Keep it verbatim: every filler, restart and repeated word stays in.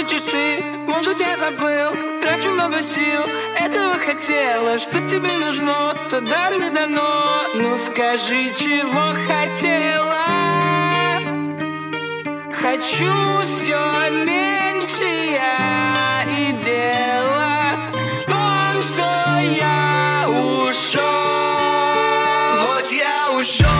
хочешь ты, может я забыл, трачу много сил, этого хотела, что тебе нужно, то дар не дано. Ну скажи, чего хотела. Хочу все меньше я, и дело в том, что я ушел. Вот я ушел.